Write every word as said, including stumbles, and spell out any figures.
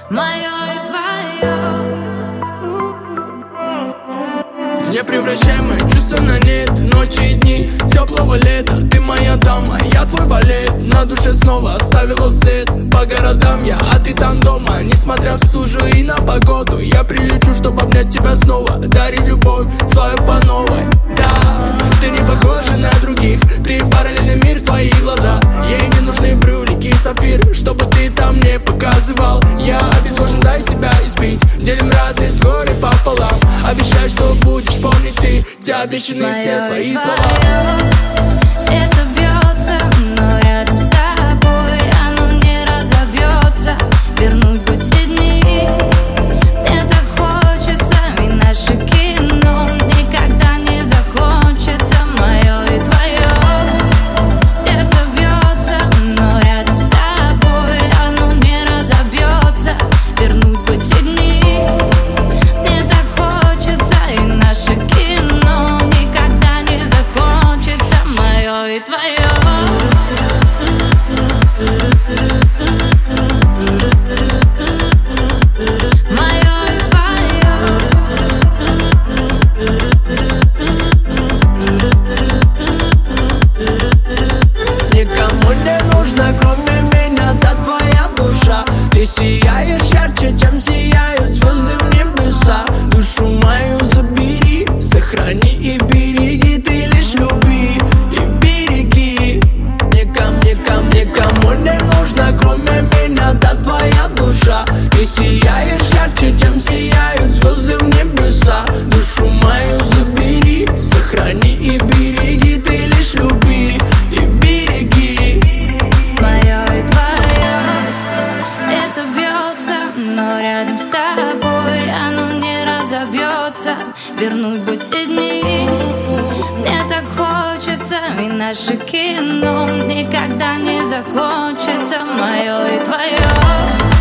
мое и твое. Не превращай мои чувства на нет. Ночи и дни теплого лета. Ты моя дама, я твой балет. На душе снова оставила след. По городам я, а ты там дома. Несмотря в стужу и на погоду, я прилечу, чтобы обнять тебя снова. Дари любовь свою по новой. Да, ты не похожа на других. Ты параллельный мир, твои глаза. Ей не нужны брюлики и сапфиры, чтобы ты там не показывал. Я обезвожен, дай себя испить. Делим радость горе пополам. Обещай, что будешь помнить ты. Те обещаны все свои слова. Сердце бьется, но рядом с тобой оно не разобьется. Вернуть бы те дни, мне так хочется. И наше кино никогда не закончится. Мое и твое. Сердце бьется, но рядом с тобой оно не разобьется. Вернуть бы те дни, мне так хочется. И наше кино никогда не закончится. Мое и твое. Никому не нужна, кроме меня, да твоя душа. Ты сияешь ярче, чем сияют звезды в небеса. Душу мою забери, сохрани и береги. Ты лишь люби и береги. Никому, никому, никому не нужна, кроме меня, да твоя душа. Ты сияешь ярче, чем сияют звезды в небеса. Душу мою забери, сохрани и береги. Ты лишь люби и береги. Мое и твое. Сердце бьется, но рядом с тобой оно не разобьется. Вернуть бы те дни, мне так хочется. И наше кино никогда не закончится. Мое и твое.